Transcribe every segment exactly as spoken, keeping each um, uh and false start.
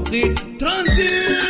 توقيت ترانزيت.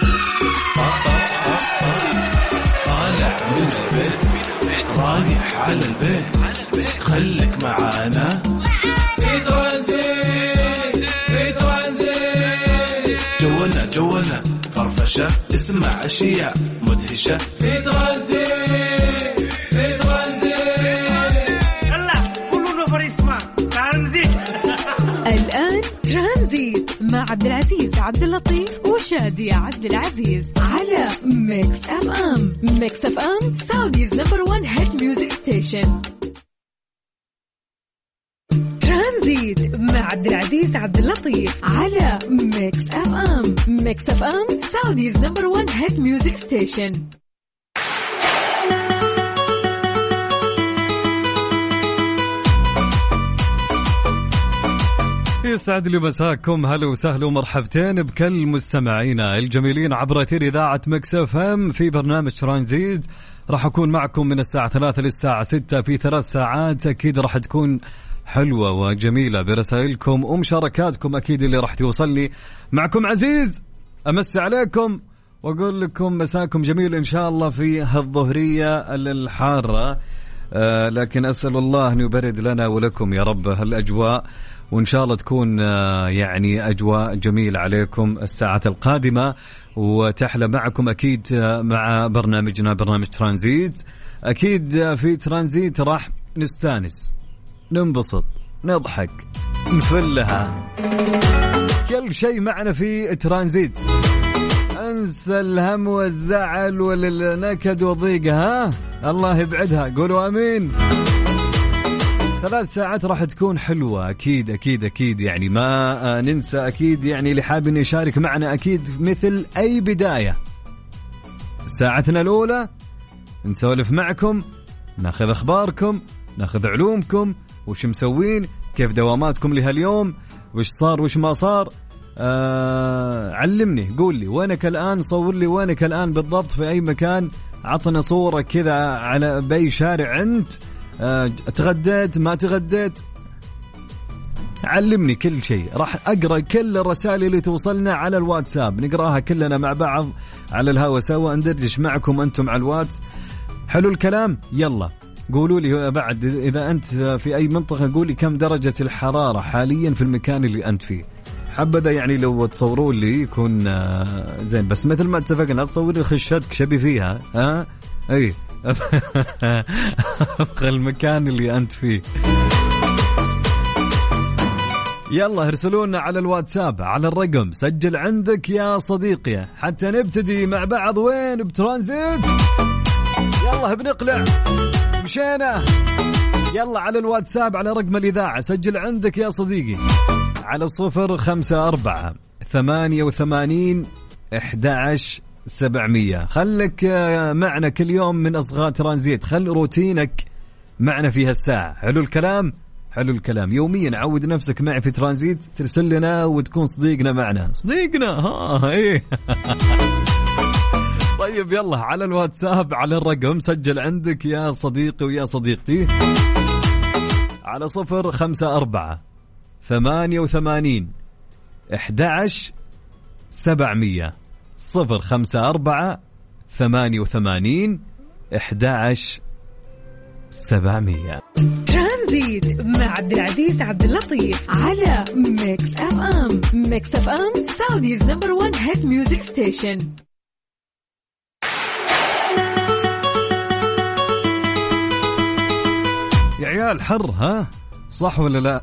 طالع من البيت رايح على البيت خليك معانا في ترانزيت في ترانزيت. جولنا جولنا فرفشة اسمع أشياء مدهشة في ترانزيت في ترانزيت. يلا كلنا فريسما ترانزيت. الآن ترانزيت مع عبد العزيز عبد اللطيف وشادي عبد العزيز على ميكس اف ام. ميكس اف ام سعوديز نمبر وان هيت ميوزك ستيشن. ترانزيت مع عبد العزيز عبد اللطيف على ميكس اف ام. ميكس اف ام سعوديز نمبر وان هيت ميوزك ستيشن. يسعد لي مساكم، هلا وسهلا ومرحبتين بكل مستمعينا الجميلين عبر أثير إذاعة ميكس اف ام في برنامج ترانزيت. راح أكون معكم من الساعة ثلاثة للساعة ستة في ثلاث ساعات أكيد راح تكون حلوة وجميلة برسائلكم ومشاركاتكم أكيد اللي راح توصل لي. معكم عزيز أمسي عليكم وأقول لكم مساكم جميل إن شاء الله في هالظهرية الحارة. آه لكن أسأل الله أن يبرد لنا ولكم يا رب هالأجواء، وإن شاء الله تكون آه يعني أجواء جميلة عليكم الساعة القادمة وتحلى معكم أكيد آه مع برنامجنا برنامج ترانزيت. أكيد آه في ترانزيت راح نستانس ننبسط نضحك نفلها كل شيء معنا في ترانزيت. انسى الهم والزعل والنكد والضيق، ها الله يبعدها، قولوا امين. ثلاث ساعات راح تكون حلوة أكيد أكيد أكيد، يعني ما ننسى أكيد يعني اللي حابين يشارك معنا أكيد مثل أي بداية. ساعتنا الأولى نسولف معكم، ناخذ أخباركم، ناخذ علومكم، وش مسوين، كيف دواماتكم لهاليوم، وش صار وش ما صار. آه علمني، قول لي وينك الآن، صور لي وينك الآن بالضبط في أي مكان، عطنا صورة كذا على بأي شارع أنت، آه تغديت ما تغديت، علمني كل شيء. راح أقرأ كل الرسائل اللي توصلنا على الواتساب، نقرأها كلنا مع بعض على الهوا سوا، ندردش معكم أنتم على الواتس. حلو الكلام؟ يلا قولوا لي بعد إذا أنت في أي منطقة، قولي كم درجة الحرارة حاليا في المكان اللي أنت فيه. حبذا يعني لو تصوروا لي يكون زين، بس مثل ما اتفقنا تصور لي خشتك شبي فيها، ها أي أبقى المكان اللي أنت فيه. يلا ارسلونا على الواتساب على الرقم، سجل عندك يا صديقي حتى نبتدي مع بعض. وين بترانزيت؟ يلا بنقلع مشينا. يلا على الواتساب على رقم الإذاعة، سجل عندك يا صديقي على صفر خمسة أربعة ثمانية وثمانين إحداعش سبعمية. خلك معنا كل يوم من أصغاء ترانزيت، خل روتينك معنا في هالساعة. حلو الكلام؟ حلو الكلام. يوميا عود نفسك معي في ترانزيت، ترسل لنا وتكون صديقنا معنا، صديقنا ها ايه. طيب يلا على الواتساب على الرقم، سجل عندك يا صديقي ويا صديقتي على صفر خمسة أربعة ثمانية وثمانين إحداعش سبعمية. صفر خمسة أربعة ثمانية وثمانين إحداعش سبعمية. ترانزيت مع عبد العزيز عبد اللطيف على ميكس اف ام. ميكس اف ام سعوديز نمبر وان هيت ميوزك ستيشن. يا عيال حر، ها صح ولا لا؟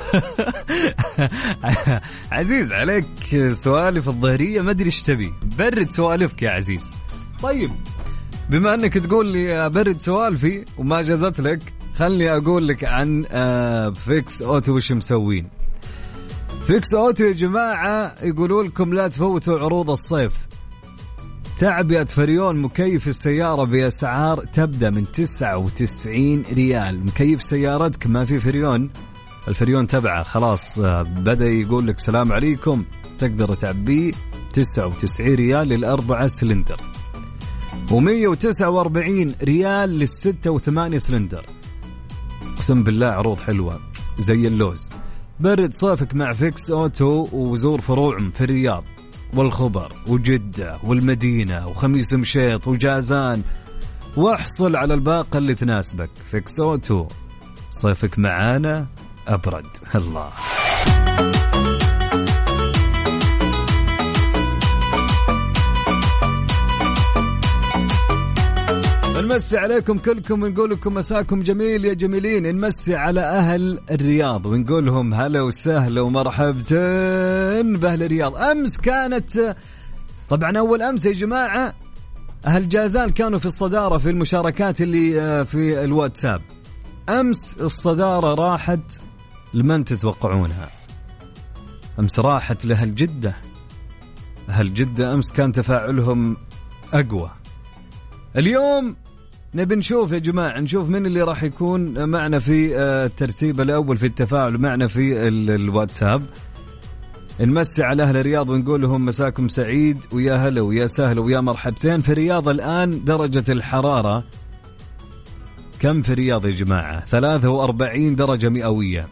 عزيز عليك سوالف الظهرية، ما أدري إيش تبي، برد سوالفك يا عزيز. طيب بما أنك تقول لي برد سوالفي وما جازت لك، خلني أقول لك عن فيكس أوتو. وش مسوين فيكس أوتو يا جماعة؟ يقولوا لكم لا تفوتوا عروض الصيف. تعبئة فريون مكيف السيارة بأسعار تبدأ من تسعة وتسعين ريال. مكيف سيارتك ما في فريون، الفريون تبعه خلاص بدأ يقول لك سلام عليكم، تقدر تعبيه تسعة وتسعين ريال للأربعة سلندر، ومية وتسعة وأربعين ريال للستة وثمانية سلندر. قسم بالله عروض حلوة زي اللوز. برد صيفك مع فيكس أوتو وزور فروعهم في الرياض، والخبر وجدة والمدينة وخميس مشيط وجازان، واحصل على الباقة اللي تناسبك. فيكسوتو، صيفك معانا أبرد. الله. نمسي عليكم كلكم ونقول لكم مساكم جميل يا جميلين. نمسي على أهل الرياض ونقول لهم هلا وسهلا ومرحبتين بأهل الرياض. أمس كانت طبعا أول أمس يا جماعة أهل جازان كانوا في الصدارة في المشاركات اللي في الواتساب. أمس الصدارة راحت لمن تتوقعونها؟ أمس راحت لأهل جدة. أهل جدة أمس كان تفاعلهم أقوى. اليوم نبي نشوف يا جماعة، نشوف من اللي راح يكون معنا في الترتيب الأول في التفاعل معنا في الواتساب. نمسي على أهل الرياض ونقول لهم مساكم سعيد ويا هلا ويا سهلا ويا مرحبتين. في الرياض الآن درجة الحرارة كم في الرياض يا جماعة؟ ثلاثة وأربعين درجة مئوية.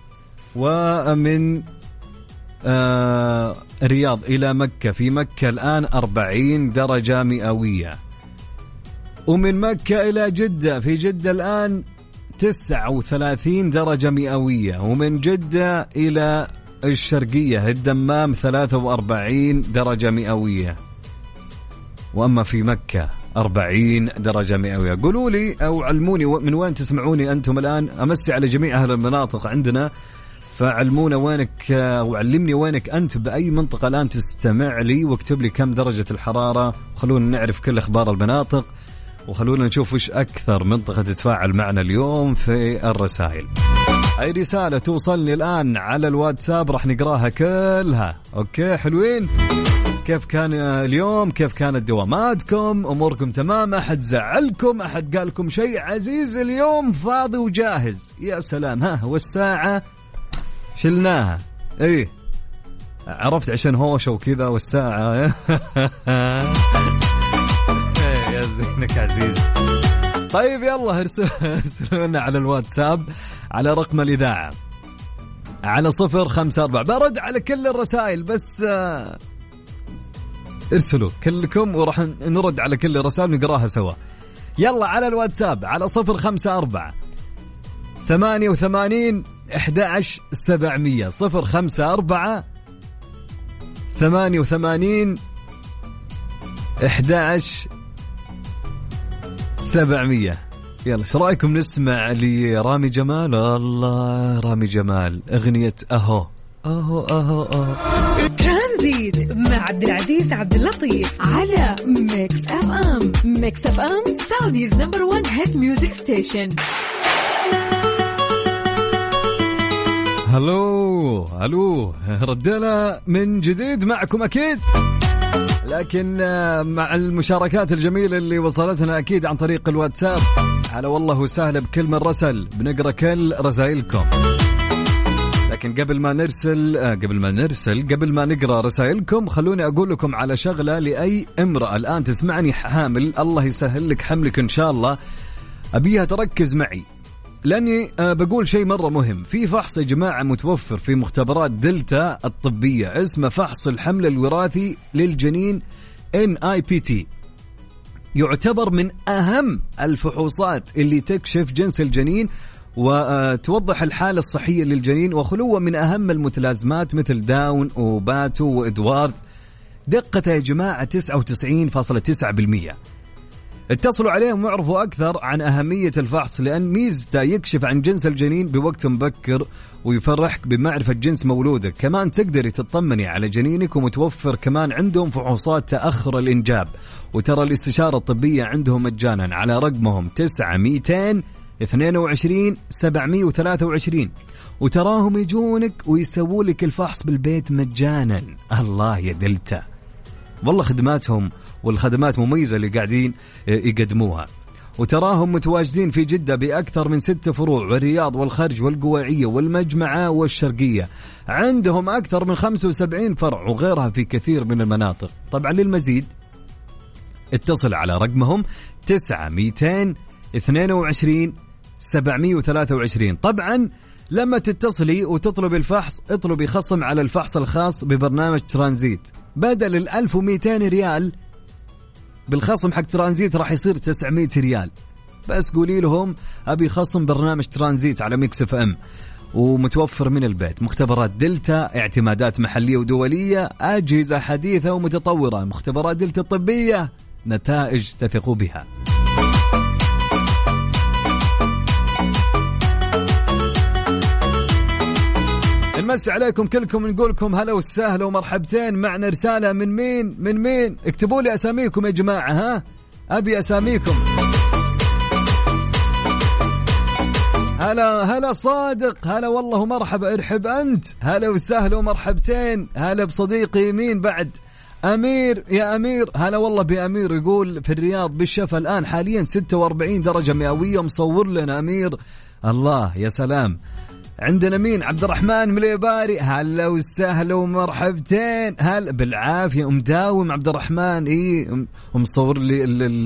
ومن آه الرياض إلى مكة، في مكة الآن أربعين درجة مئوية. ومن مكة إلى جدة، في جدة الآن تسعة وثلاثين درجة مئوية. ومن جدة إلى الشرقية الدمام ثلاثة وأربعين درجة مئوية. وأما في مكة أربعين درجة مئوية. قولوا لي أو علموني من وين تسمعوني أنتم الآن. أمسي على جميع أهل المناطق عندنا، فعلمونا وينك وعلمني وينك أنت بأي منطقة الآن تستمع لي، واكتب لي كم درجة الحرارة، وخلونا نعرف كل أخبار المناطق، وخلونا نشوف وش أكثر منطقة تتفاعل معنا اليوم في الرسائل. أي رسالة توصلني الآن على الواتساب راح نقراها كلها. أوكي حلوين؟ كيف كان اليوم؟ كيف كانت دواماتكم؟ أموركم تمام؟ أحد زعلكم؟ أحد قالكم شيء عزيز؟ اليوم فاضي وجاهز. يا سلام. ها والساعة شلناها. إيه عرفت عشان هوشة وكذا والساعة. يا زينك عزيز. طيب يلا ارسلوا لنا على الواتساب على رقم الإذاعة على صفر خمسة أربعة. برد على كل الرسائل بس ارسلوا كلكم وراح نرد على كل الرسائل نقراها سوا. يلا على الواتساب على صفر خمسة أربعة ثمانية وثمانين أحد عشر سبعمية. صفر خمسة أربعة ثمانية وثمانين أحد عشر سبعمية. يلا شو رأيكم نسمع لرامي جمال؟ الله رامي جمال أغنية أهو أهو أهو أهو. ترانزيت مع عبد العزيز عبد اللطيف على ميكس أف أم. ميكس أف أم سعوديز نمبر وان هيت ميوزك ستيشن. هلو هلو ردنا من جديد معكم أكيد، لكن مع المشاركات الجميلة اللي وصلتنا أكيد عن طريق الواتساب. على والله وسهلا بكل من رسل، بنقرأ كل رسائلكم. لكن قبل ما نرسل قبل ما نرسل قبل ما نقرأ رسائلكم خلوني أقول لكم على شغلة لأي امرأة الآن تسمعني حامل. الله يسهل لك حملك إن شاء الله. أبيها تركز معي لأني بقول شيء مرة مهم. في فحص يا جماعة متوفر في مختبرات دلتا الطبية اسمه فحص الحمل الوراثي للجنين إن آي بي تي. يعتبر من أهم الفحوصات اللي تكشف جنس الجنين وتوضح الحالة الصحية للجنين وخلوه من أهم المتلازمات مثل داون وباتو وإدوارد. دقته يا جماعة تسعة وتسعين فاصلة تسعة بالمئة. اتصلوا عليهم واعرفوا أكثر عن أهمية الفحص، لأن ميزته يكشف عن جنس الجنين بوقت مبكر ويفرحك بمعرفة جنس مولودك. كمان تقدري تطمني على جنينك، ومتوفر كمان عندهم فحوصات تأخر الإنجاب. وترى الاستشارة الطبية عندهم مجانا على رقمهم تسعة مئتين اثنين وعشرين سبعمية وثلاثة وعشرين، وتراهم يجونك ويسووا لك الفحص بالبيت مجانا. الله يا دلتا، والله خدماتهم والخدمات مميزة اللي قاعدين يقدموها. وتراهم متواجدين في جدة بأكثر من ست فروع، والرياض والخرج والقواعية والمجمعة والشرقية. عندهم أكثر من خمسة وسبعين فرع وغيرها في كثير من المناطق. طبعا للمزيد اتصل على رقمهم تسعة مئتين اثنين وعشرين سبعمية وثلاثة وعشرين. طبعا لما تتصلي وتطلب الفحص اطلبي خصم على الفحص الخاص ببرنامج ترانزيت بدل الألف ومئتين ريال بالخصم حق ترانزيت راح يصير تسعمية ريال. بس قولي لهم أبي خصم برنامج ترانزيت على ميكس اف ام، ومتوفر من البيت مختبرات دلتا، اعتمادات محلية ودولية، أجهزة حديثة ومتطورة، مختبرات دلتا الطبية، نتائج تثقوا بها. نمسي عليكم كلكم، نقولكم هلا وسهلا ومرحبتين. معنا رسالة من مين من مين اكتبوا لي أساميكم يا جماعة، ها أبي أساميكم. هلا هلا صادق، هلا والله مرحبا، ارحب أنت، هلا وسهلا ومرحبتين. هلا بصديقي مين بعد؟ أمير، يا أمير هلا والله بأمير، يقول في الرياض بالشفا الآن حاليا ستة وأربعين درجة مئوية، مصور لنا أمير. الله يا سلام. عندنا مين؟ عبد الرحمن مليباري، هلا وسهلا ومرحبتين. هلا بالعافية، مداوم عبد الرحمن، إيه ومصور لي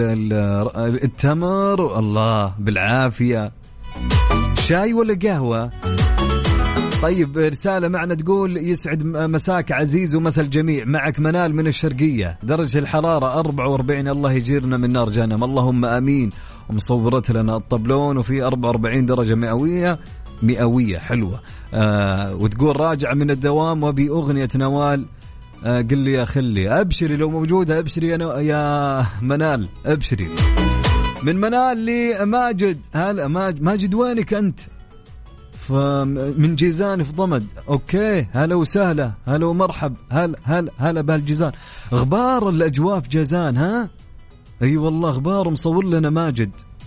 التمر. الله بالعافية. شاي ولا قهوة؟ طيب رسالة معنا تقول يسعد مساك عزيز ومثل جميع، معك منال من الشرقية، درجة الحرارة أربعة وأربعين، الله يجيرنا من نار جهنم، اللهم آمين. ومصورت لنا الطبلون وفي أربعة وأربعين درجة مئوية مئوية حلوة. آه وتقول راجع من الدوام وبي أغنية نوال، آه قل لي يا خلي. أبشري لو موجودة، أبشري يا, يا منال، أبشري. من منال لي ماجد، هلا ماجد وينك أنت؟ من جيزان في ضمد. أوكي هلا وسهلا، هلا ومرحب، هلا هلا هلا بهالجيزان. غبار الأجواء في جيزان، ها؟ أي والله غبار، مصور لنا ماجد.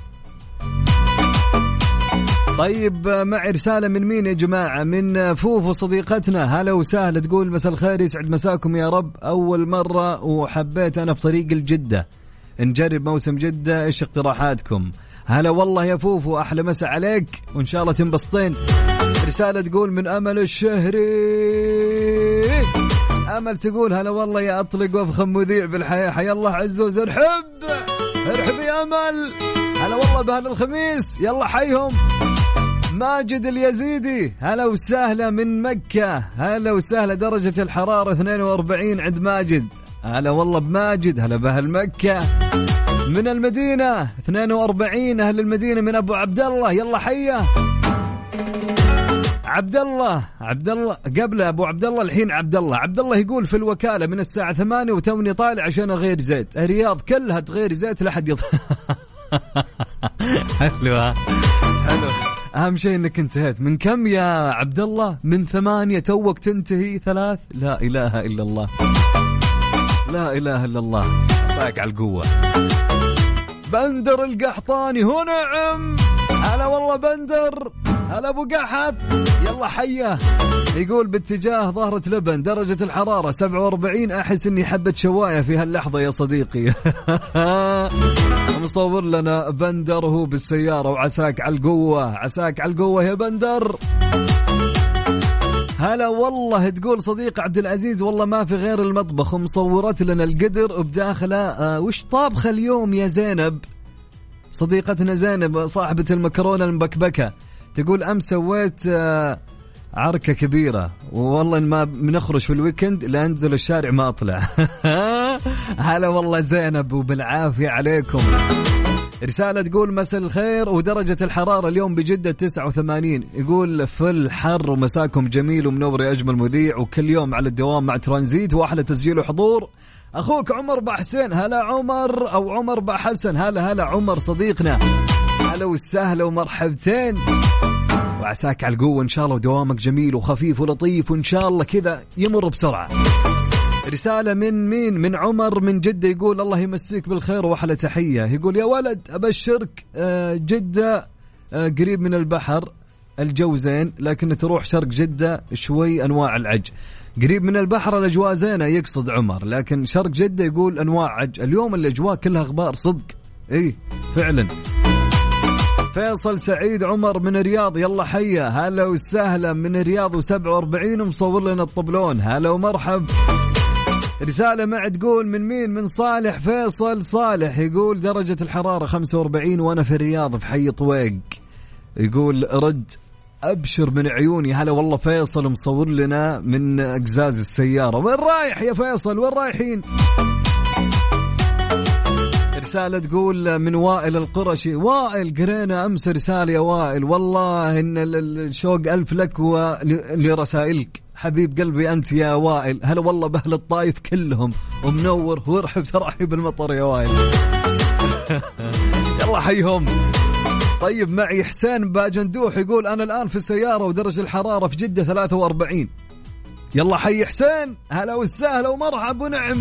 طيب معي رسالة من مين يا جماعة؟ من فوفو صديقتنا، هلا وسهلا، تقول مساء الخير، يسعد مساكم يا رب، أول مرة وحبيت أنا في طريق الجدة نجرب موسم جدة، إيش اقتراحاتكم؟ هلا والله يا فوفو، أحلى مساء عليك وإن شاء الله تنبسطين. رسالة تقول من أمل الشهري، أمل تقول هلا والله يا أطلق وأفخم مذيع بالحياة، حيا الله عزوز، ارحب ارحب يا أمل، هلا والله بهذا الخميس، يلا حيهم. ماجد اليزيدي، هلا وسهلا من مكة، هلا وسهلا، درجة الحرارة اثنين وأربعين عند ماجد، هلا والله بماجد، هلا بأهل مكة. من المدينة اثنين وأربعين، أهل المدينة من أبو عبد الله، يلا حيا عبد الله. عبد الله قبل أبو عبد الله، الحين عبد الله. عبد الله يقول في الوكالة من الساعة ثمانية وتوني طالع عشان أغير زيت. الرياض كلها تغير زيت لحد يض... حلوة حلو. أهم شيء إنك انتهيت. من كم يا عبد الله؟ من ثمانية توك تنتهي ثلاث. لا إله إلا الله، لا إله إلا الله، صايق على القوة. بندر القحطاني هنا نعم، هلا والله بندر، هلا أبو قحط، يلا حيا. يقول باتجاه ظهرة لبن، درجة الحرارة سبعة وأربعين، أحس إني حبة شواية في هاللحظة يا صديقي. مصور لنا بندر هو بالسيارة، وعساك على القوة، عساك على القوة يا بندر. هلا والله، تقول صديق عبد العزيز والله ما في غير المطبخ، ومصورت لنا القدر وبداخله آه وش طابخة اليوم يا زينب؟ صديقتنا زينب صاحبة المكرونة المبكبكة، تقول أمس سويت آه عركة كبيرة، والله ما بنخرج في الويكند لا أنزل الشارع ما أطلع. هلا والله زينب وبالعافية عليكم. رسالة تقول مساء الخير، ودرجة الحرارة اليوم بجدة تسعة وثمانين، يقول في الحر ومساكم جميل ومنور يا أجمل مذيع، وكل يوم على الدوام مع ترانزيت، وأحلى تسجيل وحضور أخوك عمر بحسين. هلا عمر أو عمر بحسن، هلا هلا عمر صديقنا، هلا والسهلا ومرحبتين، وعساك على القوة إن شاء الله، ودوامك جميل وخفيف ولطيف، وإن شاء الله كذا يمر بسرعة. رسالة من مين؟ من عمر من جدة، يقول الله يمسيك بالخير وأحلى تحية، يقول يا ولد أبشرك جدة قريب من البحر، الجو زين، لكن تروح شرق جدة شوي أنواع العج. قريب من البحر الأجواء زينة يقصد عمر، لكن شرق جدة يقول أنواع عج. اليوم الأجواء كلها غبار صدق، إيه فعلا. فيصل سعيد عمر من الرياض، يلا حيا، هلا وسهلا من الرياض وسبعة وأربعين، ومصور لنا الطبلون، هلا ومرحب. رسالة مع تقول من مين؟ من صالح فيصل صالح، يقول درجة الحرارة خمسة وأربعين وأنا في الرياض في حي طويق، يقول رد أبشر من عيوني. هلا والله فيصل مصور لنا من أقزاز السيارة. وين رايح يا فيصل؟ وين رايحين؟ رسالة تقول من وائل القرشي. وائل قرينا أمس رسالة يا وائل، والله إن الشوق ألف لك ولرسائلك حبيب قلبي أنت يا وائل. هلا والله بأهل الطايف كلهم ومنور ورحب ترحب بالمطر يا وائل. يلا حيهم. طيب معي حسين باجندوح يقول أنا الآن في السيارة ودرجة الحرارة في جدة ثلاثة وأربعين. يلا حي حسين، هلا وسهلا ومرحب ونعم.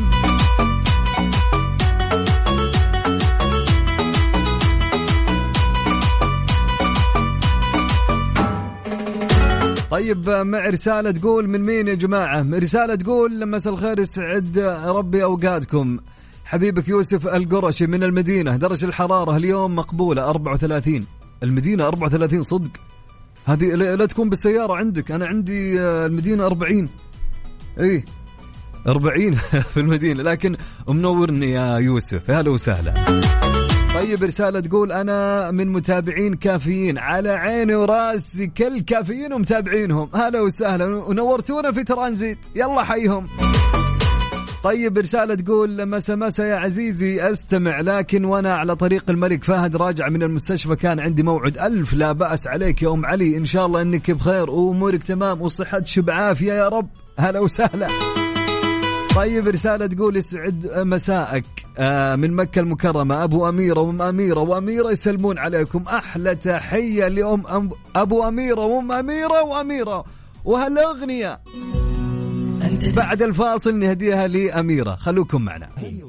طيب مع رسالة تقول من مين يا جماعة؟ رسالة تقول مساء الخير يسعد ربي أوقاتكم، حبيبك يوسف القرشي من المدينة، درجة الحرارة اليوم مقبولة أربعة وثلاثين. المدينة أربعة وثلاثين صدق؟ هذه لا تكون بالسيارة عندك، أنا عندي المدينة أربعين. إيه أربعين في المدينة، لكن منورني يا يوسف، هلا وسهلا. طيب رسالة تقول أنا من متابعين كافيين، على عيني وراسي كل كافيين ومتابعينهم، هلا وسهلا ونورتونا في ترانزيت، يلا حيهم. طيب رسالة تقول مسا مسا يا عزيزي أستمع، لكن وأنا على طريق الملك فهد راجع من المستشفى كان عندي موعد. ألف لا بأس عليك يا أم علي، إن شاء الله أنك بخير وأمورك تمام وصحتك بعافية يا رب، هلا وسهلا. طيب رسالة تقول يسعد مساءك من مكة المكرمة، أبو أميرة وأم أميرة وأميرة يسلمون عليكم، أحلى تحية لأم أبو أميرة وأم أميرة وأميرة، وهالأغنية بعد الفاصل نهديها لأميرة، خلوكم معنا.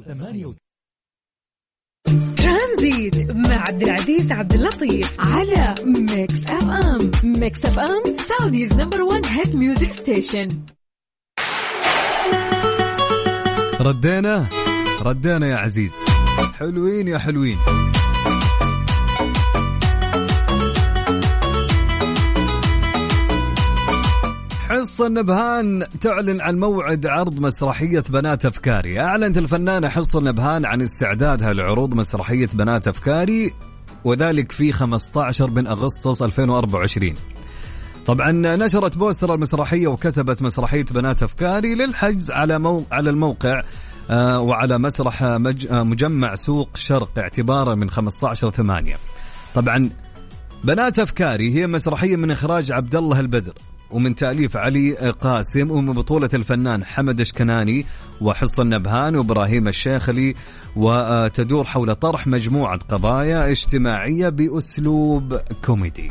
ترانزيت مع عبد العزيز عبد اللطيف على ميكس اف ام. ميكس اف ام سعوديز نمبر وان هيت ميوزك ستيشن. ردينا ردينا يا عزيز، حلوين يا حلوين. حصة النبهان تعلن عن موعد عرض مسرحية بنات أفكاري. أعلنت الفنانة حصة النبهان عن استعدادها لعروض مسرحية بنات أفكاري، وذلك في خمسة عشر من أغسطس ألفين وأربعة وعشرين. طبعا نشرت بوستر المسرحية وكتبت مسرحية بنات أفكاري للحجز على مو... على الموقع آه وعلى مسرح مج... آه مجمع سوق شرق اعتبارا من خمسة عشر ثمانية. طبعا بنات أفكاري هي مسرحية من إخراج عبد الله البدر ومن تأليف علي قاسم ومن بطولة الفنان حمد اشكناني وحصة النبهان وإبراهيم الشيخلي، وتدور حول طرح مجموعة قضايا اجتماعية بأسلوب كوميدي.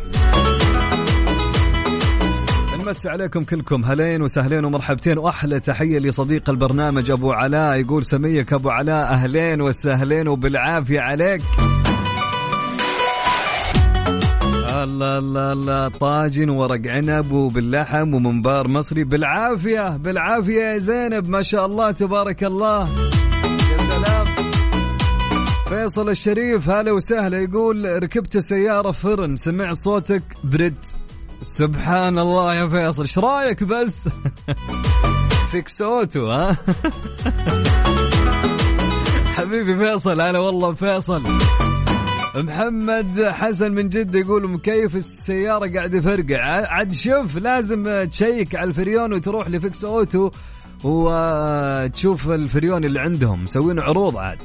نمسي عليكم كلكم، هلين وسهلين ومرحبتين، وأحلى تحية لصديق البرنامج أبو علاء، يقول سميك أبو علاء أهلين وسهلين وبالعافية عليك. الله الله الله، طاجن ورق عنب وباللحم ومنبار مصري، بالعافية بالعافية يا زينب، ما شاء الله تبارك الله، يا سلام. فيصل الشريف هلا وسهلا، يقول ركبت سيارة فرن سمع صوتك برد. سبحان الله يا فيصل، ايش رايك بس؟ فيكسوتو ها. حبيبي فيصل، انا والله فيصل. محمد حسن من جدة يقول مكيف السيارة قاعد يفرقع، عاد شوف لازم تشيك على الفريون وتروح لفيكس اوتو وتشوف الفريون اللي عندهم مسوين عروض عاد.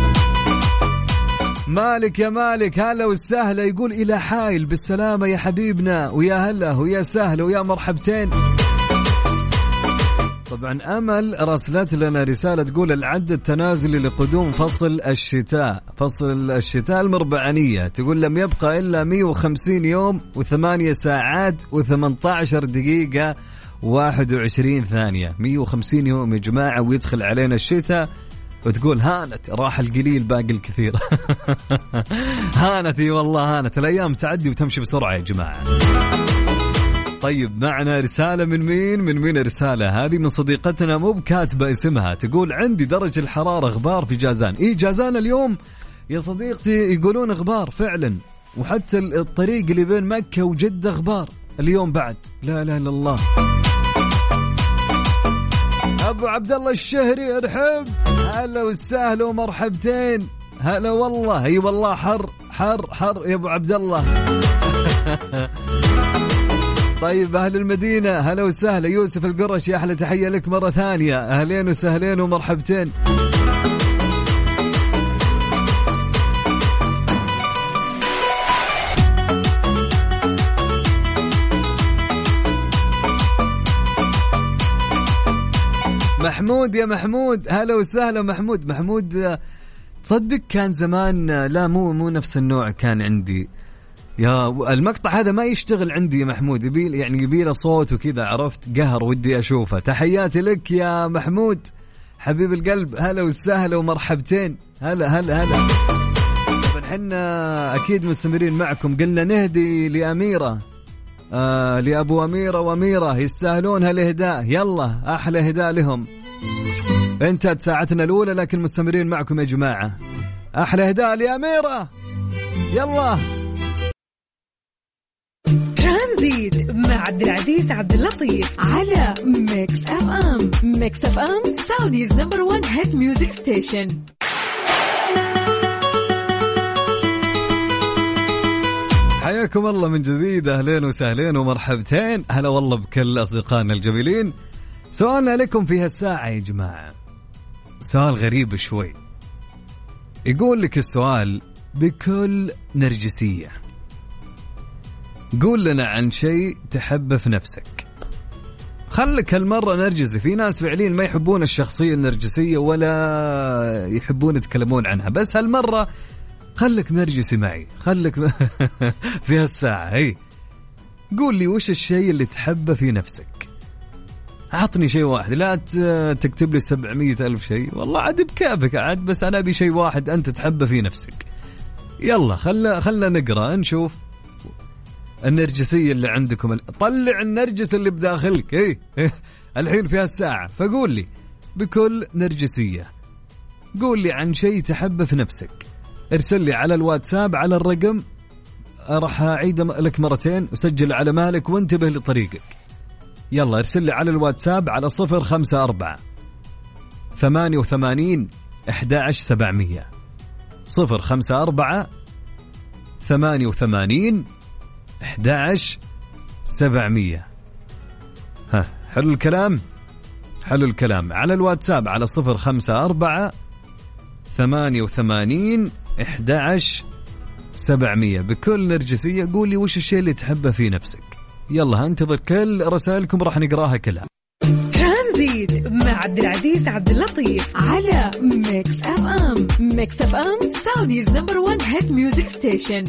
مالك يا مالك هلا والسهلة، يقول إلى حايل بالسلامة يا حبيبنا، ويا هلا ويا سهل ويا مرحبتين. طبعا أمل راسلت لنا رسالة تقول العد التنازلي لقدوم فصل الشتاء، فصل الشتاء المربعانية، تقول لم يبقى إلا مئة وخمسين يوم وثمانية ساعات وثمانية عشر دقيقة واحد وعشرين ثانية. مئة وخمسين يوم يا جماعة ويدخل علينا الشتاء، وتقول هانت راح القليل باقي الكثير. هانت والله هانت، الأيام تعدي وتمشي بسرعة يا جماعة. طيب معنا رسالة من مين؟ من مين الرسالة هذه؟ من صديقتنا مو بكاتبة اسمها، تقول عندي درجة الحرارة غبار في جازان. إيه جازان اليوم يا صديقتي يقولون غبار فعلا، وحتى الطريق اللي بين مكة وجدة غبار اليوم بعد، لا لا لا الله. أبو عبد الله الشهري ارحب، هلا والسهل ومرحبتين، هلا والله. اي والله حر حر حر يا ابو عبد الله. طيب أهل المدينة هلا وسهلا. يوسف القرشي أحلى تحية لك مرة ثانية. أهلين وسهلين ومرحبتين. محمود يا محمود هلا وسهلا. محمود محمود تصدق كان زمان، لا مو مو نفس النوع كان عندي. يا المقطع هذا ما يشتغل عندي يا محمود، يبيل يعني يبيله صوت وكذا، عرفت؟ قهر ودي أشوفه. تحياتي لك يا محمود حبيب القلب. هلا وسهلا ومرحبتين. هلا هلا هلا. طبعا حنا أكيد مستمرين معكم. قلنا نهدي لأميرة، آه لأبو أميرة وأميرة يستاهلون هالإهداء. يلا أحلى إهداء لهم. انتهت ساعتنا الأولى لكن مستمرين معكم يا جماعة. أحلى إهداء لأميرة. يلا ترانزيت مع عبد العزيز عبد اللطيف على ميكس اف ام. ميكس اف ام سعوديز نمبر وان هيت ميوزك ستيشن. حياكم الله من جديد. أهلين وسهلين ومرحبتين. هلا والله بكل أصدقائنا الجميلين. سؤالنا لكم في هالساعة يا جماعة سؤال غريب شوي. يقول لك السؤال بكل نرجسية، قول لنا عن شيء تحبه في نفسك. خلك هالمرة نرجسي. في ناس فعليا ما يحبون الشخصية النرجسية ولا يحبون يتكلمون عنها، بس هالمرة خلك نرجسي معي. خلك في هالساعة هي قول لي وش الشيء اللي تحبه في نفسك. عطني شيء واحد، لا تكتب لي سبعمية ألف شيء، والله عاد بكافك عاد، بس أنا أبي شيء واحد أنت تحبه في نفسك. يلا خلنا خلنا نقرأ نشوف النرجسية اللي عندكم. طلع النرجس اللي بداخلك. إيه إيه الحين في هالساعة. فقول لي بكل نرجسية، قول لي عن شيء تحبه في نفسك. ارسل لي على الواتساب على الرقم، راح أعيد لك مرتين وسجل على مالك وانتبه لطريقك. يلا ارسل لي على الواتساب على صفر خمسة أربعة ثمانية وثمانين أحد عشر سبعمية. صفر خمسة أربعة ثمانية وثمانين أحد عشر سبعمية. ها حلو الكلام. حلو الكلام. على الواتساب على صفر خمسة أربعة ثمانية وثمانين أحد عشر سبعمية. بكل نرجسية قولي وش الشيء اللي تحبه في نفسك. يلا هنتظر كل رسائلكم راح نقراها كلها. ترانزيت مع عبد العزيز عبد اللطيف على ميكس اف ام. ميكس اف ام سعوديز نمبر وان هيت ميوزك ستيشن.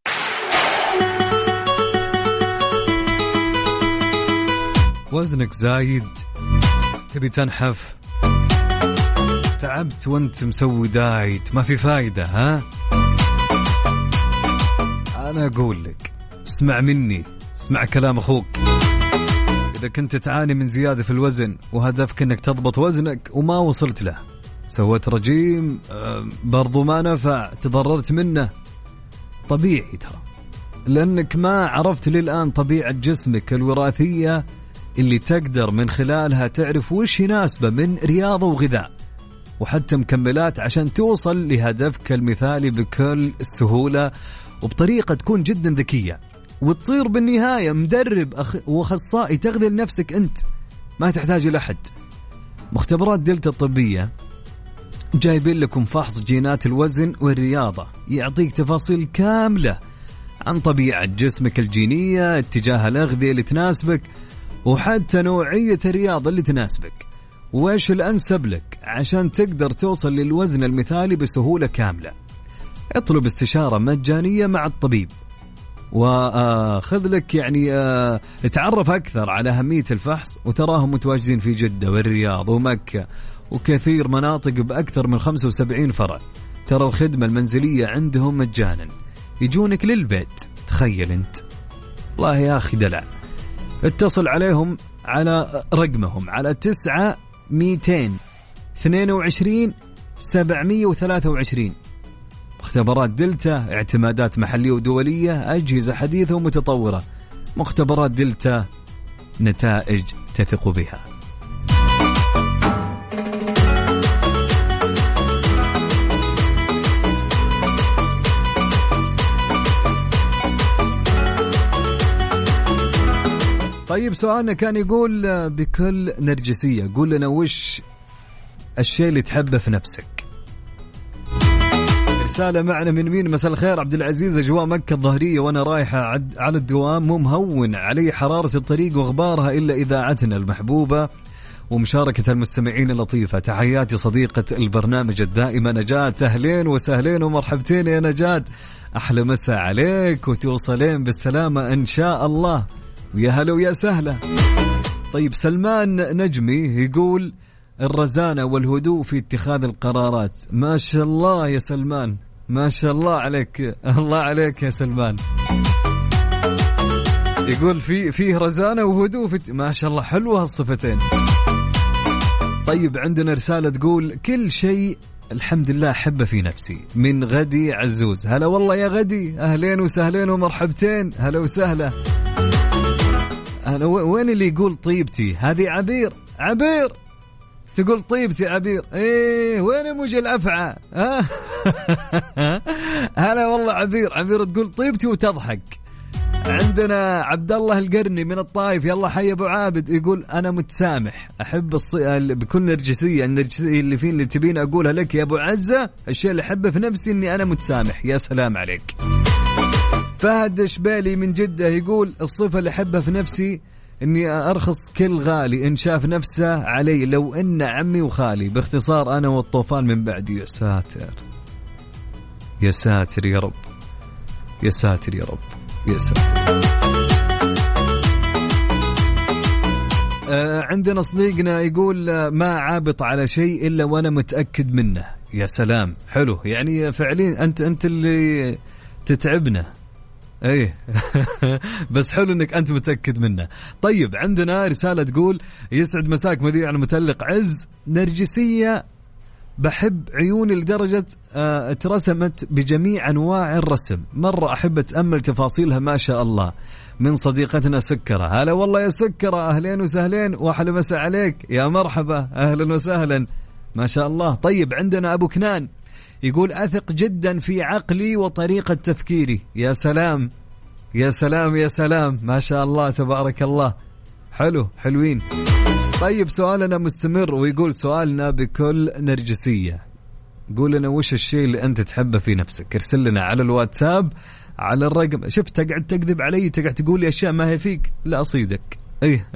وزنك زايد، تبي تنحف، تعبت وانت مسوي دايت، ما في فايدة. ها أنا أقول لك اسمع مني، اسمع كلام أخوك. إذا كنت تعاني من زيادة في الوزن وهدفك أنك تضبط وزنك وما وصلت له، سويت رجيم برضو ما نفع، تضررت منه، طبيعي ترى، لأنك ما عرفت للآن طبيعة جسمك الوراثية اللي تقدر من خلالها تعرف وش يناسبه من رياضة وغذاء وحتى مكملات عشان توصل لهدفك المثالي بكل السهولة وبطريقة تكون جدا ذكية، وتصير بالنهاية مدرب أخ... وأخصائي تغذي لنفسك أنت، ما تحتاج إلى أحد. مختبرات دلتا الطبية جايبين لكم فحص جينات الوزن والرياضة، يعطيك تفاصيل كاملة عن طبيعة جسمك الجينية، اتجاه الأغذية اللي تناسبك، وحتى نوعية الرياضة اللي تناسبك، وإيش الأنسب لك عشان تقدر توصل للوزن المثالي بسهولة كاملة. اطلب استشارة مجانية مع الطبيب، وخذ لك يعني اتعرف أكثر على أهمية الفحص، وتراهم متواجدين في جدة والرياض ومكة وكثير مناطق بأكثر من خمسة وسبعين فرع. ترى الخدمة المنزلية عندهم مجانا، يجونك للبيت. تخيل انت، الله يا أخي دلع. اتصل عليهم على رقمهم على تسعة ميتين اثنين وعشرين سبعمية وثلاثة وعشرين. مختبرات دلتا، اعتمادات محلية ودولية، أجهزة حديثة ومتطورة. مختبرات دلتا، نتائج تثق بها. طيب سؤالنا كان يقول بكل نرجسية قول لنا وش الشيء اللي تحبه في نفسك. رسالة معنا من مين؟ مساء الخير عبد العزيز، أجواء مكة الظهرية وأنا رايحة على الدوام، مو مهون علي حرارة الطريق وغبارها إلا إذاعتنا المحبوبة ومشاركة المستمعين اللطيفة. تحياتي صديقة البرنامج الدائمة نجاة. أهلين وسهلين ومرحبتين يا نجاة، أحلى مساء عليك وتوصلين بالسلامة إن شاء الله. ويا هلا ويا سهلة. طيب سلمان نجمي يقول الرزانة والهدوء في اتخاذ القرارات. ما شاء الله يا سلمان، ما شاء الله عليك، الله عليك يا سلمان. يقول في فيه رزانة وهدوء في، ما شاء الله حلوة هالصفتين. طيب عندنا رسالة تقول كل شيء الحمد لله أحبه في نفسي من غدي عزوز. هلا والله يا غدي، أهلين وسهلين ومرحبتين، هلا وسهلا. أنا وين اللي يقول طيبتي؟ هذه عبير. عبير تقول طيبتي عبير. ايه وين موجه الأفعى؟ هلا والله عبير. عبير تقول طيبتي وتضحك. عندنا عبد الله القرني من الطائف، يلا حي ابو عابد، يقول انا متسامح، احب الص... بكل نرجسيه، النرجسيه اللي فين اللي تبين اقولها لك يا ابو عزه، الشيء اللي احبه في نفسي اني انا متسامح. يا سلام عليك. فهد شبالي من جده يقول الصفه اللي احبها في نفسي اني ارخص كل غالي ان شاف نفسه علي لو ان عمي وخالي، باختصار انا والطوفان من بعدي. يا ساتر يا ساتر يا رب، يا ساتر يا رب، يا ساتر. آه عندنا صديقنا يقول آه ما عابط على شيء إلا وأنا متأكد منه. يا سلام حلو، يعني فعليا أنت أنت اللي تتعبنا. ايه بس حلو انك انت متأكد منه. طيب عندنا رسالة تقول يسعد مساك مذيع المتألق عز، نرجسية بحب عيوني لدرجة آه اترسمت بجميع أنواع الرسم، مرة أحب أتأمل تفاصيلها ما شاء الله. من صديقتنا سكرة. هلا والله يا سكرة، أهلين وسهلين وأحلى مساء عليك، يا مرحبا، أهلا وسهلا، ما شاء الله. طيب عندنا أبو كنان يقول أثق جدا في عقلي وطريقة تفكيري. يا سلام يا سلام يا سلام، ما شاء الله تبارك الله، حلو حلوين. طيب سؤالنا مستمر ويقول سؤالنا بكل نرجسية، قول لنا وش الشيء اللي أنت تحبه في نفسك. ارسل لنا على الواتساب على الرقم. شفت تقعد تكذب علي، تقعد تقول لي أشياء ما هي فيك، لا أصيدك. أيه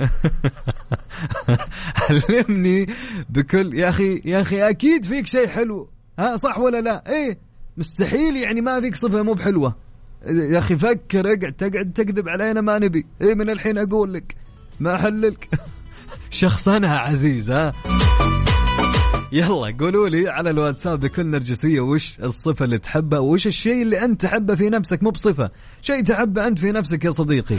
علمني بكل، يا أخي يا أخي أكيد فيك شيء حلو، ها صح ولا لا؟ إيه مستحيل يعني ما فيك صفة مو بحلوة. يا أخي فكر، اقعد تقعد تكذب علينا ما نبي. إيه من الحين أقول لك ما أحللك شخصنها عزيز. ها يلا قولوا لي على الواتساب بكل نرجسية وش الصفة اللي تحبها، وش الشيء اللي أنت تحبه في نفسك، مو بصفة، شيء تحبه أنت في نفسك يا صديقي.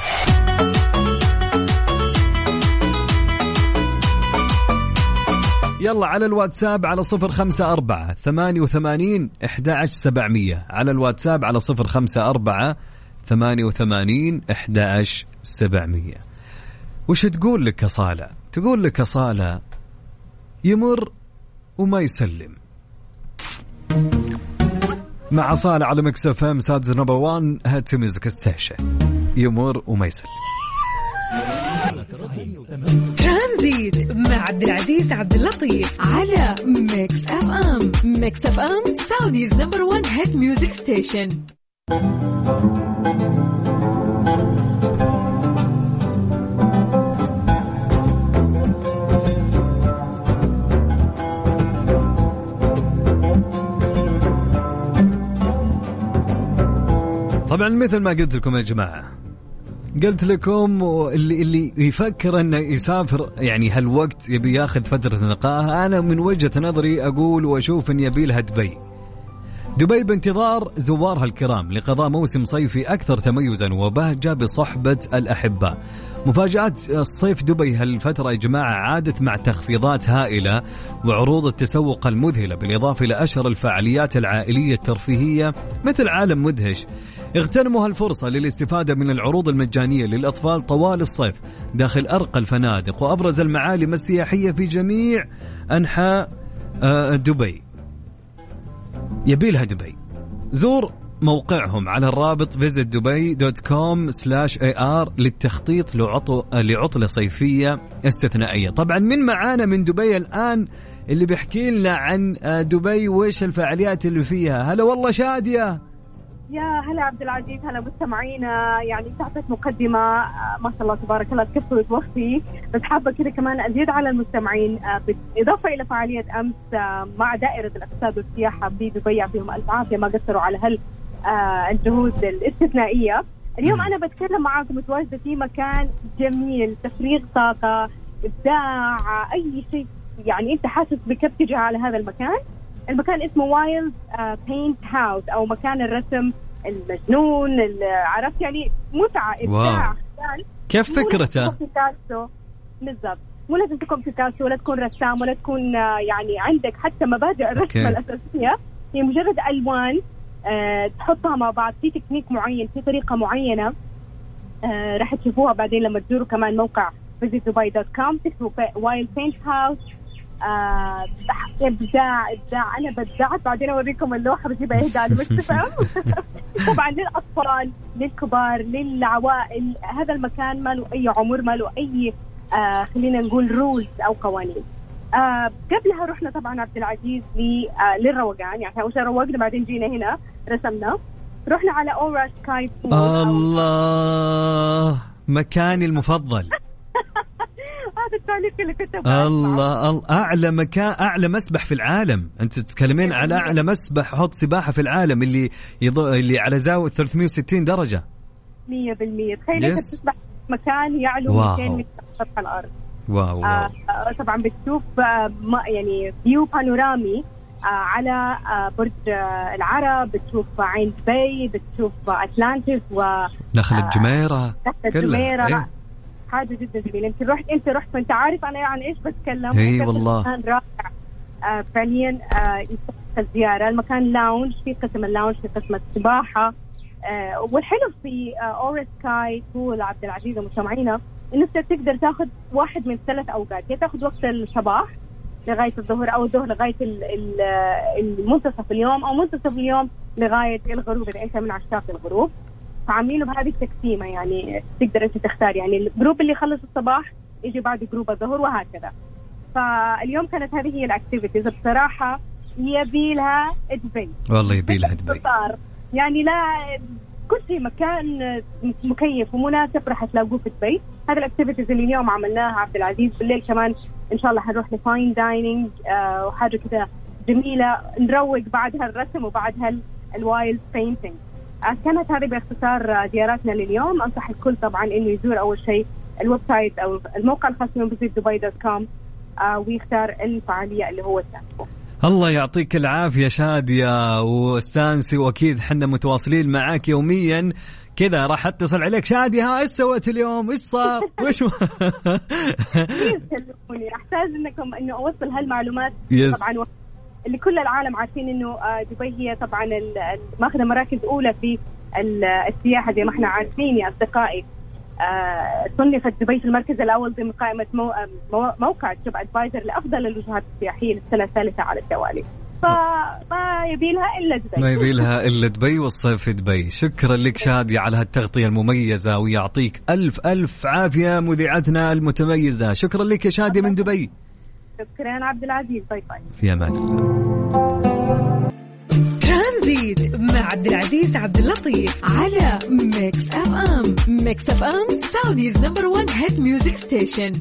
يلا على الواتساب على صفر خمسة أربعة ثمانية وثمانين أحد عشر سبعمية، على الواتساب على صفر خمسة أربعة ثمانية وثمانين أحد عشر سبعمية. وش تقول لك صالة؟ تقول لك صالة يمر وما يسلم. مع صالة على ميكس اف ام سادس نمبر وان هات ميوزك ستيشن. يمر وما يسلم. ترانزيت مع عبد العزيز عبد اللطيف على ميكس اف ام. ميكس اف ام سعوديز نمبر وان هات ميوزك ستيشن. طبعا مثل ما قلت لكم يا جماعة، قلت لكم اللي اللي يفكر انه يسافر يعني هالوقت يبي ياخذ فترة نقاهة، انا من وجهة نظري اقول واشوف ان يبي لها دبي. دبي بانتظار زوارها الكرام لقضاء موسم صيفي اكثر تميزا وبهجة بصحبة الاحباء. مفاجآت الصيف دبي هالفترة يا جماعة عادت مع تخفيضات هائلة وعروض التسوق المذهلة، بالإضافة إلى أشهر الفعاليات العائلية الترفيهية مثل عالم مدهش. اغتنموا هالفرصة للاستفادة من العروض المجانية للأطفال طوال الصيف داخل أرقى الفنادق وأبرز المعالم السياحية في جميع أنحاء دبي. يبيلها دبي. زور موقعهم على الرابط فيزت دبي دوت كوم سلاش اي ار للتخطيط لعطلة صيفية استثنائية. طبعا من معانا من دبي الآن اللي بيحكي لنا عن دبي وإيش الفعاليات اللي فيها. هلا والله شادية. يا هلا عبد العزيز، هلا مستمعينا. يعني تعطيك مقدمة ما شاء الله تبارك الله تكفلت وقتي، بس حابة كده كمان أزيد على المستمعين بالإضافة إلى فعالية أمس مع دائرة الاقتصاد والسياحة في دبي، يعطيهم ألف عافية ما قصروا على هال الجهود الاستثنائية. اليوم أنا بتكلم معاكم متواجدة في مكان جميل، تفريغ طاقة، إبداع، أي شيء يعني أنت حاسس بكيف تجي على هذا المكان. المكان اسمه وايلد بينت هاوس أو مكان الرسم المجنون، عرفت يعني متعة إبداع. كيف فكرته؟ بالضبط، مو لازم تكون بيكاسو ولا تكون رسام ولا تكون يعني عندك حتى مبادئ الرسم الأساسية، هي مجرد ألوان أه تحطها مع بعض في تكنيك معين في طريقة معينة. أه راح تشوفوها بعدين لما تزوروا كمان موقع فيزت دبي دوت كوم، تكتبوا وايلد بينت هاوس. آه، إبداع إبداع. أنا بدعت، بعدين أوريكم اللوحة بجيبها إهداء لمكتفة. طبعا للأطفال للكبار للعوائل، هذا المكان ما له أي عمر، ما له أي آه خلينا نقول رولز أو قوانين. آه قبلها رحنا طبعا عبد العزيز آه للروقان، يعني أول شيء روقنا بعدين جينا هنا رسمنا، رحنا على أورا سكاي بول. الله مكاني المفضل. هذا التعليق اللي كنت الله الله أعلى مكان، أعلى مسبح في العالم. أنت تتكلمين على أعلى مسبح حوض سباحة في العالم اللي يض... اللي على زاوية ثلاثمية وستين درجة. مية بالمية. تخيل أنت تسبح مكان يعلو مئتين متر سطح الأرض. واو, واو. آه طبعا بتشوف آه يعني فيو بانورامي آه على آه برج آه العرب، بتشوف عين دبي، بتشوف آه أتلانتيس ونخلة جميرة. نخلة جميرة. إيه؟ حاجة جدا جميلة. يمكن رحت أنت رحت فأنت عارف أنا عن إيش بتكلم. هي والله كان رائع آه فعليا. آه يستحق الزيارة. المكان لاونج، في قسم اللاونج، في قسم السباحة. آه والحلو في آه أورا سكاي بول عبد العزيز ومستمعينا إنه تقدر تأخذ واحد من ثلاث أوقات، يا تأخذ وقت الصباح لغاية الظهر، أو الظهر لغاية المنتصف اليوم، أو منتصف اليوم لغاية الغروب إذا أنت من عشاق الغروب. فعاملينه بهذه التقسيمة، يعني تقدر أنت تختار، يعني الجروب اللي يخلص الصباح يجي بعد جروب الظهر وهكذا. فاليوم كانت هذه هي الأكتيفيتيز. بصراحة يبيلها دبي، والله يبيلها دبي. يعني لا كل شيء مكان مكيف ومناسب راح تلاقوه في دبي. هذا الأكتيفيتيز اللي اليوم عملناها عبد العزيز. بالليل كمان إن شاء الله حنروح لفاين داينينج آه وحاجة كده جميلة نروق بعدها الرسم وبعدها الوايلد بينتينج. كانت هذه باختصار زياراتنا لليوم. أنصح الكل طبعا إنه يزور أول شيء الويب سايت أو الموقع الخاص بفيزت دبي دوت كوم آه ويختار الفعالية اللي هو تناسبه. الله يعطيك العافية شادية واستانسي، وأكيد حنا متواصلين معاك يوميا كذا. راح أتصل عليك شادية، ها إيش سويت اليوم، إيش صار، وإيش تكلموني. أحتاج إنكم إنه أوصل هالمعلومات طبعا اللي كل العالم عارفين إنه دبي هي طبعا ماخذة مراكز أولى في السياحة زي ما إحنا عارفين يا أصدقائي. صنفت دبي في المركز الأول ضمن قائمة مو... مو... موقع تشوب أدفايزر لأفضل الوجهات السياحية للسنة الثالثة على التوالي. فما يبيلها إلا دبي، ما يبيلها إلا دبي والصيف في دبي. شكرا لك شادية على هالتغطية المميزة، ويعطيك ألف ألف عافية مذيعتنا المتميزة. شكرا لك يا شادية من دبي. شكرا عبد العزيز. باي باي. في أمان الله. ترانزيت مع عبد العزيز عبد اللطيف على ميكس اف ام. ميكس اف ام سعوديز نمبر وان هيت ميوزك ستيشن.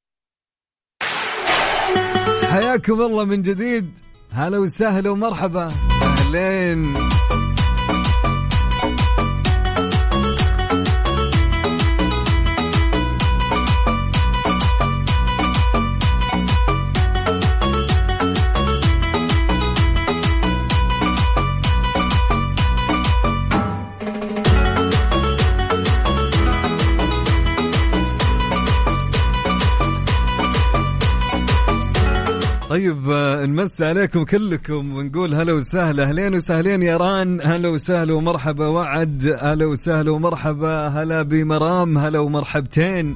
حياكم الله من جديد، هلا وسهلا ومرحبا، أهلين. طيب نمسي عليكم كلكم ونقول هلا وسهلا، اهلين وسهلين يا ران، هلا وسهلا ومرحبا وعد، هلا وسهلا ومرحبا، هلا بمرام، هلا ومرحبتين.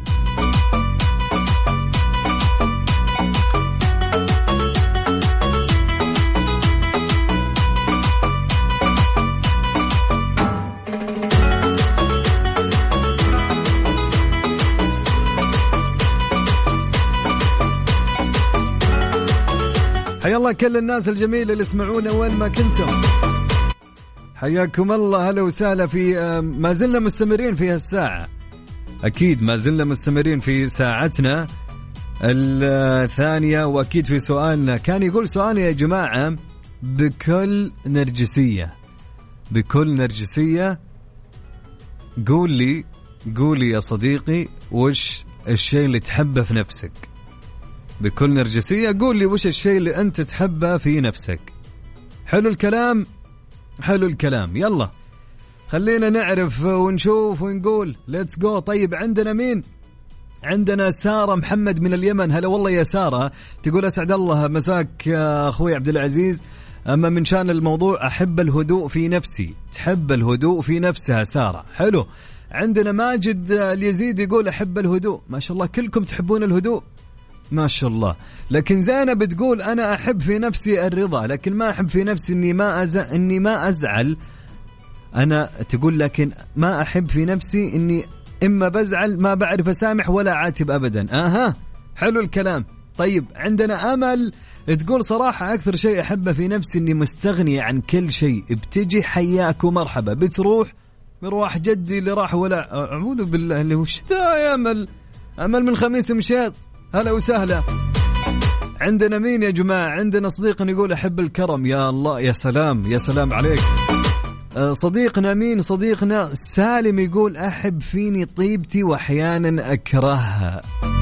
حيا الله كل الناس الجميلة اللي يسمعونا وين ما كنتم، حياكم الله. هلا وسهلا في ما زلنا مستمرين في هالساعة، أكيد ما زلنا مستمرين في ساعتنا الثانية، وأكيد في سؤالنا. كان يقول سؤالي يا جماعة بكل نرجسية، بكل نرجسية قول لي قول لي يا صديقي وش الشيء اللي تحبه في نفسك. بكل نرجسية قول لي وش الشيء اللي أنت تحبه في نفسك. حلو الكلام، حلو الكلام. يلا خلينا نعرف ونشوف ونقول ليتس جو. طيب عندنا مين؟ عندنا سارة محمد من اليمن. هلا والله يا سارة، تقول أسعد الله مساك أخوي عبد العزيز، أما من شان الموضوع أحب الهدوء في نفسي. تحب الهدوء في نفسها سارة، حلو. عندنا ماجد اليزيد يقول أحب الهدوء. ما شاء الله كلكم تحبون الهدوء ما شاء الله. لكن زينب بتقول أنا أحب في نفسي الرضا، لكن ما أحب في نفسي إني ما أز... إني ما أزعل. أنا تقول لكن ما أحب في نفسي إني إما بزعل ما بعرف أسامح ولا عاتب أبدا. أها حلو الكلام. طيب عندنا أمل تقول صراحة أكثر شيء أحبه في نفسي إني مستغني عن كل شيء، بتجي حياك ومرحبا، بتروح مروح جدي اللي راح ولا أعوذ بالله اللي وش ذا يا أمل. أمل من خميس مشيط، هلا وسهلا. عندنا مين يا جماعة؟ عندنا صديقنا يقول أحب الكرم. يا الله يا سلام يا سلام عليك. صديقنا مين؟ صديقنا سالم يقول أحب فيني طيبتي وأحيانا أكرهها.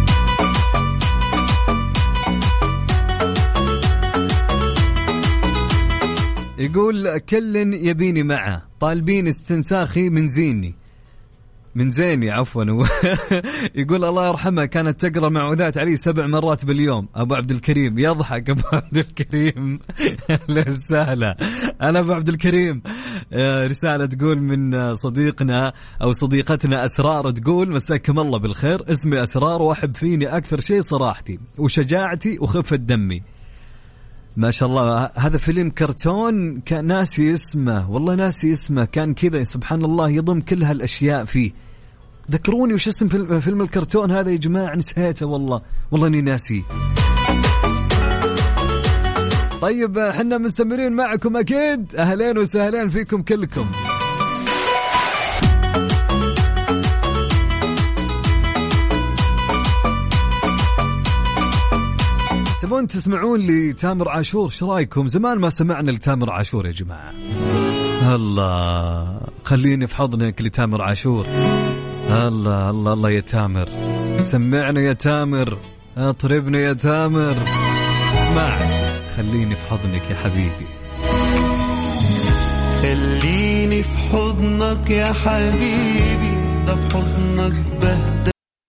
يقول كل يبيني معه، طالبين استنساخي من زيني من زيني عفوا. يقول الله يرحمه كانت تقرأ معوذات علي سبع مرات باليوم. أبو عبد الكريم يضحك. أبو عبد الكريم لسهلة. أنا أبو عبد الكريم. رسالة تقول من صديقنا أو صديقتنا أسرار، تقول مساكم الله بالخير، اسمي أسرار وأحب فيني أكثر شيء صراحتي وشجاعتي وخفة دمي. ما شاء الله. هذا فيلم كرتون كان ناسي اسمه، والله ناسي اسمه، كان كذا سبحان الله يضم كل هالأشياء فيه. ذكروني وش اسم فيلم الكرتون هذا يا جماعة، نسيته والله والله اني ناسي. طيب احنا مستمرين معكم اكيد، اهلين وسهلين فيكم كلكم. تبون تسمعون لتامر عاشور؟ شو رايكم؟ زمان ما سمعنا لتامر عاشور يا جماعة. الله خليني في حضنك لتامر عاشور. الله الله الله يا تامر، سمعنا يا تامر، اطربنا يا تامر. اسمع خليني في حضنك يا حبيبي، خليني في حضنك يا حبيبي، ده في حضنك بهدى.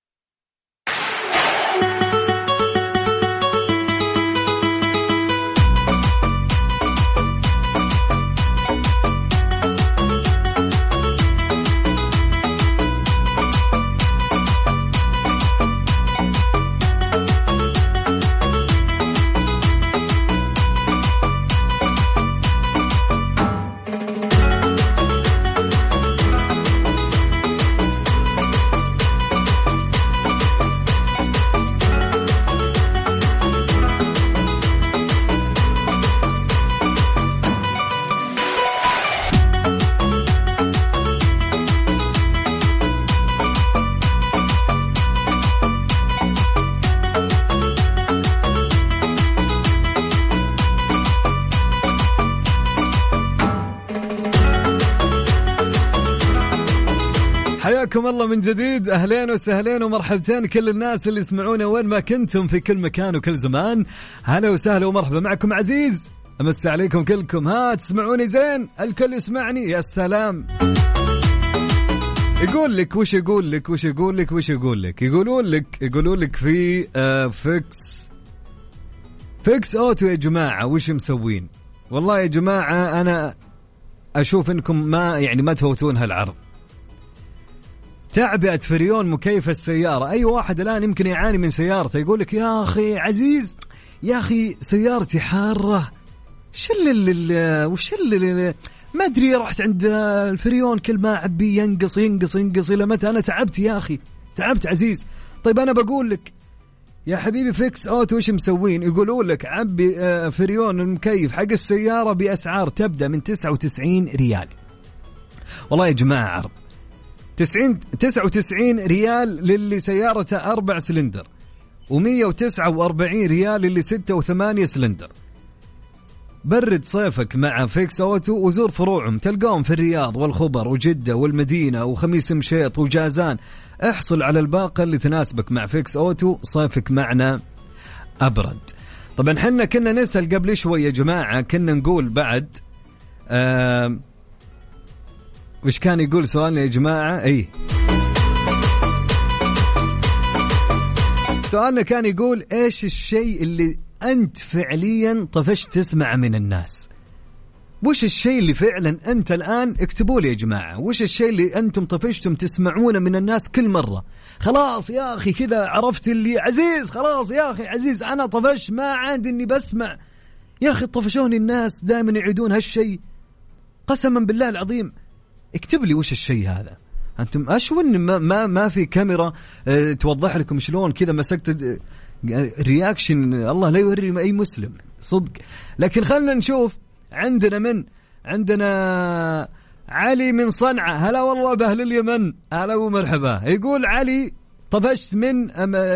حياكم الله من جديد، أهلين وسهلين ومرحبتين كل الناس اللي يسمعونا وين ما كنتم في كل مكان وكل زمان. هلا وسهلا ومرحبا معكم عزيز، أمس عليكم كلكم. ها تسمعوني زين؟ الكل يسمعني؟ يا سلام. يقول لك وش يقول لك وش يقول لك وش يقول لك يقولون لك يقولون لك في آه فيكس فيكس أوتو يا جماعة. وش مسوين؟ والله يا جماعة أنا أشوف إنكم ما يعني ما تفوتون هالعرض. تعبئة فريون مكيف السيارة. أي واحد الآن يمكن يعاني من سيارته يقول لك يا أخي عزيز، يا أخي سيارتي حارة، شل اللي وشل اللي ما أدري، رحت عند الفريون كل ما أعبي ينقص ينقص ينقص إلى متى؟ أنا تعبت يا أخي، تعبت عزيز. طيب أنا بقول لك يا حبيبي فيكس أوتو وش مسوين؟ يقولوا لك عبي فريون المكيف حق السيارة بأسعار تبدأ من تسعة وتسعين ريال. والله يا جماعة عرض تسعين تسعة وتسعين ريال للي سيارته أربع سلندر، ومية وتسعة وأربعين ريال للي ستة وثمانية سلندر. برد صيفك مع فيكس أوتو وزور فروعهم، تلقاهم في الرياض والخبر وجدة والمدينة وخميس مشيط وجازان. احصل على الباقة اللي تناسبك مع فيكس أوتو، صيفك معنا أبرد. طبعا حنا كنا نسأل قبل شوي يا جماعة، كنا نقول بعد آه وش كان يقول سؤالنا يا جماعة؟ اي سؤالنا كان يقول ايش الشيء اللي انت فعليا طفشت تسمع من الناس؟ وش الشيء اللي فعلا انت الان، اكتبوا لي يا جماعة، وش الشيء اللي انتم طفشتم تسمعونه من الناس كل مرة؟ خلاص يا اخي كذا عرفت اللي عزيز، خلاص يا اخي عزيز انا طفش ما عاد اني بسمع. يا اخي طفشوني الناس دائما يعيدون هالشيء، قسما بالله العظيم. اكتب لي وش الشيء هذا. انتم اشون ما ما, ما في كاميرا اه توضح لكم شلون كذا مسكت اه رياكشن، الله لا يوري اي مسلم صدق. لكن خلنا نشوف. عندنا من عندنا علي من صنعاء، هلا والله بأهل اليمن، هلا ومرحبا. يقول علي طفشت من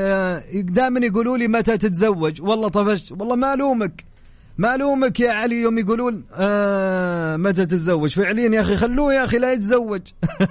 دائما يقولوا لي متى تتزوج، والله طفشت، والله ما ألومك ما ألومك يا علي يوم يقولون آه متى تتزوج. فعليا يا أخي خلوه يا أخي لا يتزوج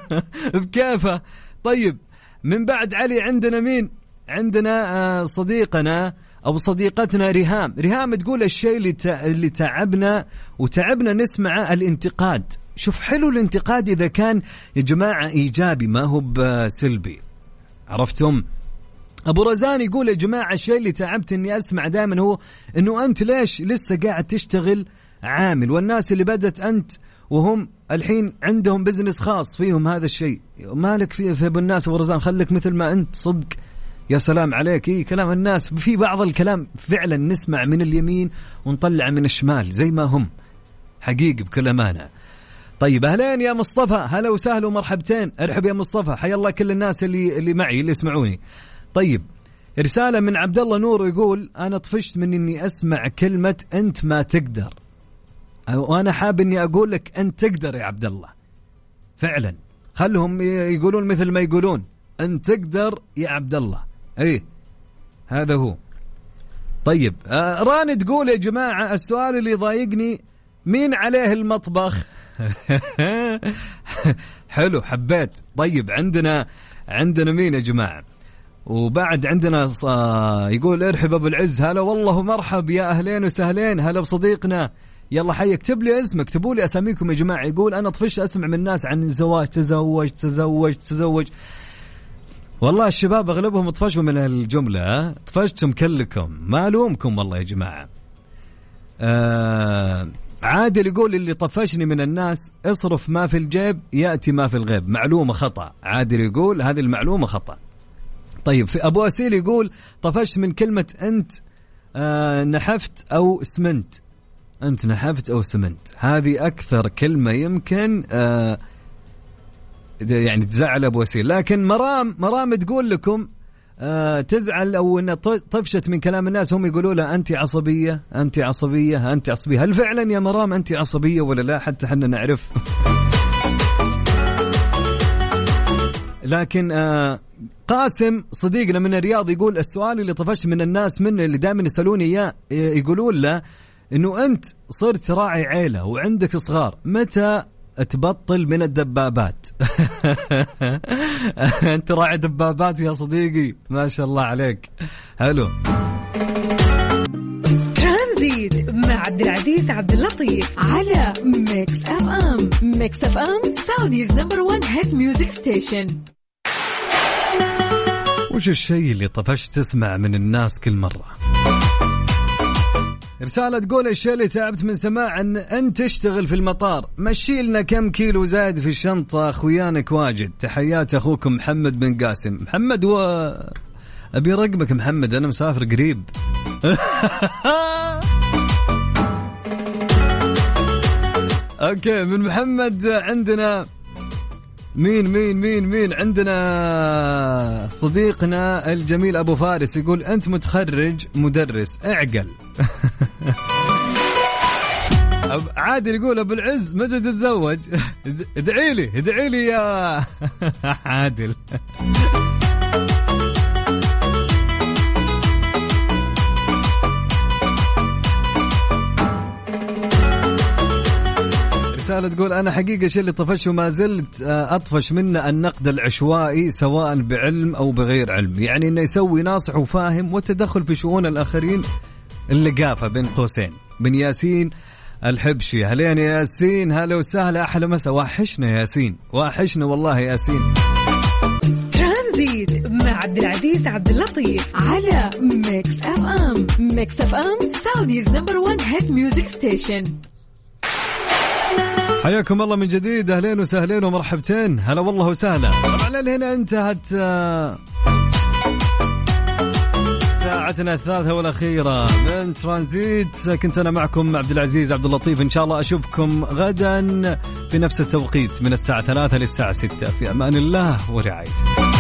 بكيفه. طيب من بعد علي عندنا مين؟ عندنا آه صديقنا أو صديقتنا ريهام. ريهام تقول الشيء اللي اللي تعبنا وتعبنا نسمعه الانتقاد. شوف حلو الانتقاد إذا كان يا جماعة إيجابي ما هو بسلبي، عرفتم؟ أبو رزان يقول يا جماعة الشيء اللي تعبت إني أسمع دائما هو إنه أنت ليش لسه قاعد تشتغل عامل، والناس اللي بدت أنت وهم الحين عندهم بزنس خاص فيهم هذا الشيء. مالك فيه في أبو الناس أبو رزان، خليك مثل ما أنت صدق. يا سلام عليك. إيه كلام الناس، في بعض الكلام فعلا نسمع من اليمين ونطلع من الشمال زي ما هم حقيقي بكل أمانة. طيب أهلين يا مصطفى، هلا وسهلا ومرحبتين، ارحب يا مصطفى، حيا الله كل الناس اللي اللي معي اللي يسمعوني. طيب رسالة من عبد الله نور يقول أنا طفشت من إني أسمع كلمة أنت ما تقدر، وأنا حاب إني أقول لك أنت تقدر يا عبد الله فعلا. خلهم يقولون مثل ما يقولون أنت تقدر يا عبد الله. ايه هذا هو. طيب آه راني تقول يا جماعة السؤال اللي ضايقني مين عليه المطبخ؟ حلو حبيت. طيب عندنا عندنا مين يا جماعة؟ وبعد عندنا يقول ارحب ابو العز، هلا والله مرحب يا اهلين وسهلين، هلا بصديقنا. يلا حي اكتب لي اسمك، اكتبوا لي اساميكم يا جماعة. يقول انا طفشت اسمع من الناس عن الزواج، تزوج تزوج تزوج. والله الشباب أغلبهم طفشوا من الجملة، طفشتم كلكم ما ألومكم والله يا جماعة. آه عادل يقول اللي طفشني من الناس اصرف ما في الجيب يأتي ما في الغيب. معلومة خطأ. عادل يقول هذه المعلومة خطأ. طيب في أبو أسيل يقول طفشت من كلمة أنت آه نحفت أو سمنت. أنت نحفت أو سمنت هذه أكثر كلمة يمكن آه يعني تزعل أبو وسيل. لكن مرام مرام تقول لكم آه تزعل أو أن طفشت من كلام الناس، هم يقولوا لها أنت عصبية أنت عصبية أنت عصبية. هل فعلا يا مرام أنت عصبية ولا لا؟ حتى حنا نعرف. لكن آه قاسم صديقنا من الرياض يقول السؤال اللي طفشت من الناس منه اللي دائما يسألوني إياه، يقولون له إنه أنت صرت راعي عيلة وعندك صغار، متى تبطل من الدبابات؟ أنت راعي دبابات يا صديقي، ما شاء الله عليك. حلو. ترانزيت مع عبد العزيز عبد اللطيف على ميكس اف ام. ميكس اف ام سعوديز نمبر وان هيت ميوزك ستيشن. وش الشيء اللي طفشت تسمع من الناس كل مرة؟ رسالة تقول الشيء اللي تعبت من سماع أن أنت تشتغل في المطار، مشي لنا كم كيلو زايد في الشنطة، أخويانك واجد. تحيات أخوكم محمد بن قاسم. محمد و أبي رقمك محمد، أنا مسافر قريب. أوكي من محمد عندنا مين مين مين مين عندنا صديقنا الجميل أبو فارس يقول أنت متخرج مدرس اعقل. عادل يقول أبو العز متى تتزوج؟ ادعي لي ادعي لي يا عادل. رسالة تقول أنا حقيقة شيء اللي طفش وما زلت أطفش منه النقد العشوائي سواء بعلم أو بغير علم، يعني إنه يسوي ناصح وفاهم والتدخل في شؤون الآخرين اللقافة بين قوسين. بن ياسين الحبشي، هلين يا ياسين، هلا وسهلا، أحلى مسا، وحشنا ياسين، وحشنا والله ياسين. ترانزيت مع عبد العزيز عبد اللطيف على ميكس اف ام. ميكس اف ام سعوديز نمبر وان هيت ميوزك ستيشن. حياكم الله من جديد، أهلين وسهلين ومرحبتين، هلا والله وسهلا. طبعا هنا انتهت ساعتنا الثالثة والأخيرة من ترانزيت. كنت أنا معكم عبد العزيز عبد اللطيف، إن شاء الله أشوفكم غدا في نفس التوقيت من الساعة ثلاثة للساعة ستة. في أمان الله ورعايته.